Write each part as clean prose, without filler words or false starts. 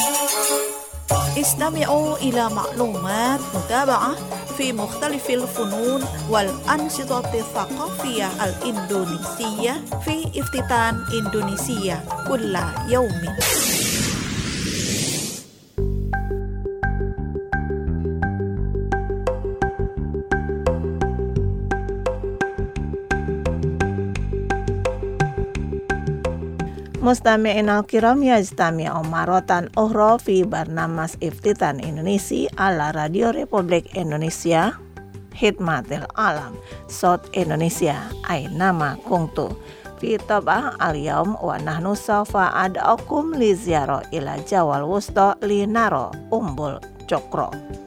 استمعوا إلى معلومات متابعة في مختلف الفنون والأنشطة الثقافية الإندونيسية في افتتان إندونيسيا كل يوم. Mustami'in al-kiram yajtami'u maratan ukhra fi barnamas iftitan Indonesia ala Radio Republik Indonesia Khidmatil Alam Sot Indonesia Ainama Kuntu fi tabah al-yawm wa nahnu sawfa ad'akum li ziyarah ila Jawal Wusta li naro Umbul Cokro.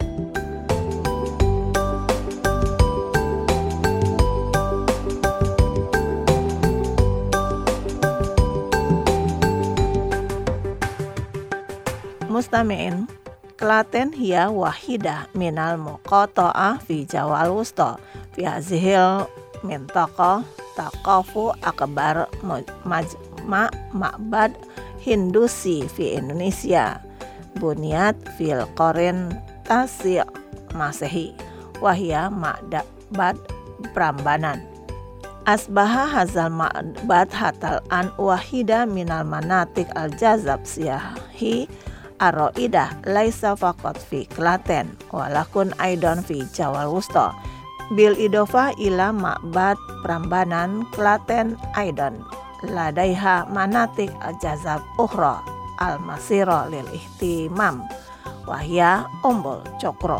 Mustami'in, Klaten hiya wahidah minal muqata'ah fi Jawal Wusta fi hazihil mintaqa taqafu akbar majma' ma'bad Hindusi fi Indonesia bunyat fil qarin tasi' Masehi wahya ma'bad Prambanan. Asbaha hazal ma'bad hatal an wahida minal manatik al-jazab siyahi Ar-Ro'idah laisa faqat fi Klaten walakun aidan fi Jawal Wusta bil idofa ila ma'bad Prambanan Klaten aidan ladaiha manatik al-jazab ukhra al-masira lil ihtimam wahya Umbul Cokro.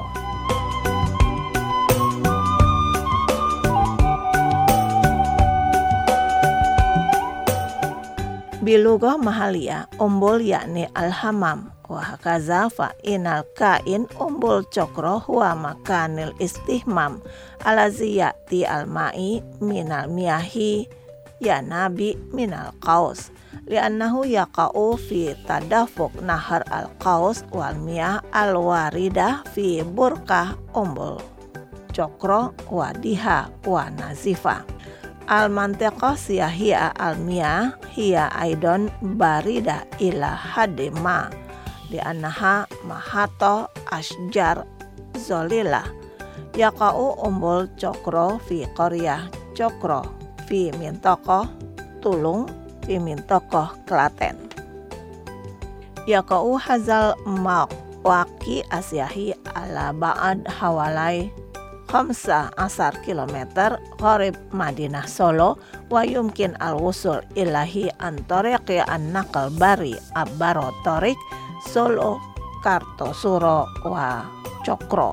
Bilugah mahalia umbul yakni al-hamam wa hakaza fa inal kain Umbul Cokro huwa makanil istihmam alazi ya'ti al-ma'i minal miyahi ya nabi minal qaus li'annahu yaqa'u fi tadafuk nahar al-qaus wal miyah al-waridah fi burkah Umbul Cokro wadiha wa nazifa. Al-mantiqah siyahia al-miyah hiya aidon barida ila hadima di annaha mahato asjar zolila yaqa'u Umbul Cokro fi qaryah Cokro fi mintokoh Tulung fi mintokoh Klaten yaqa'u hazal mawaki asyahi ala ba'ad hawalai 15 kilometer qarib Madinah Solo wa yumkin al-wusul ilahi an tariqi an-naqal bari abbaro torik Solo Kartosuro wa Cokro.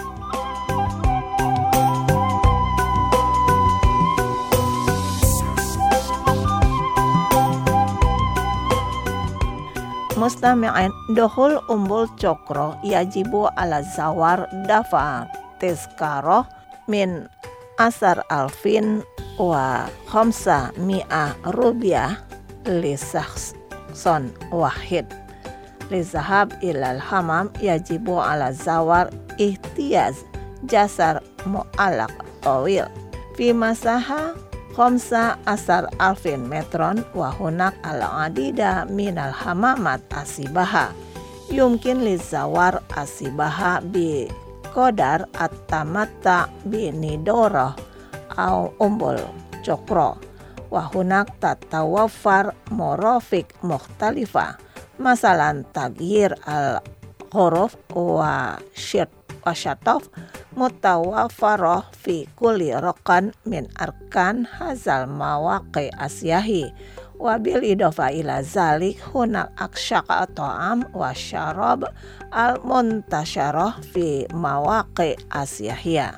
Mustami'in dukhul Umbul Cokro yajibu ala zawar dafa tezkaroh min asar alfin wa khamsa mi'ah rubiah li sakhson wahid li zahab ilal hamam yajibu ala zawar ihtiyaz jasar mu'alak tawil fi masaha khamsa asar alfin metron wa hunak ala adida minal hamamat asibaha yumkin li zawar asibaha bi Kodar at-tamatta binidoroh au Umbul Cokro wahunak tatawafar morofik mukhtalifah masalan tagyir al-huruf wa syatof mutawafaroh fi kulli rokan min arkan hazal mawaqi asyahi wabil idofa ila zalik hunak aksyaka to'am wa syarab al-muntasyaroh fi mawaqi asyahiyah.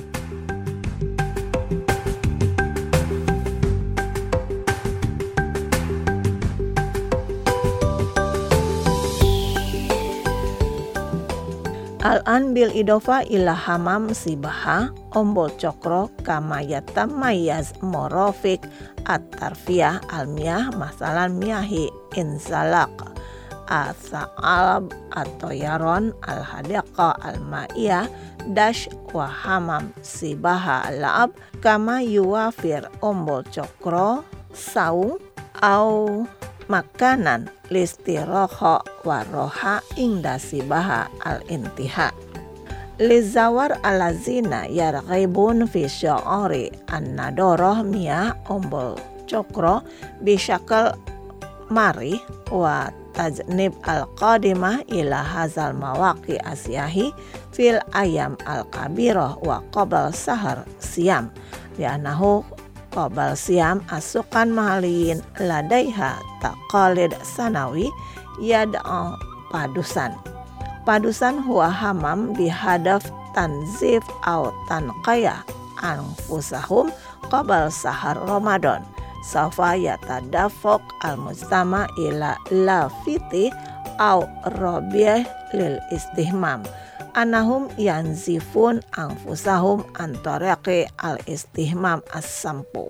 Al-an bil idofa ila hamam sibaha Umbul Cokro kama yatamayaz morofik at-tarfiyah al-miyah masalan miyahi inzalaq as-sa'alab atau yaron al-hadiqa al-ma'iyah dash wa hamam sibaha al-la'ab kama yuwafir Umbul Cokro saung au makanan listiroho waroha ingda sibaha al-intiha. Lizawar alazina yarghibun fi sya'ari an-nadoroh miyah ombol cokro bisyakal mari wa tajnib al-qadimah ila hazal mawaqi asyahi fil ayam al-kabirah wa qabal sahar siyam li'anahu qabal siyam asukan mahaliyin ladaiha taqalid sanawi yad'a padusan huwa hamam bihadaf tanzif au tanqayah anfusahum qabal sahar Ramadan safa yatadafok al-mujtama ila lafiti au rabiah lil istihmam anahum yanzifun anfusahum antaraqi al-istihmam as-sampu.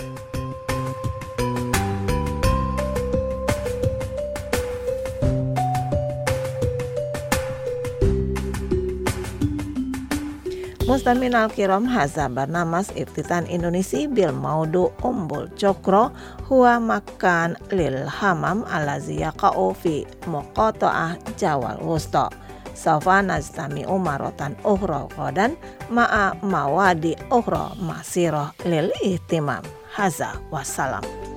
Mustamin al-kiram haza barnamas iftitan Indonesia bil maudu umbul cokro huwa makan lil hamam alazi yaqa'u fi muqata'ah jawal wusta safa najtami'u marotan ukhra qadan ma'a mawadi ukhra masirah lil ihtimam haza wassalam.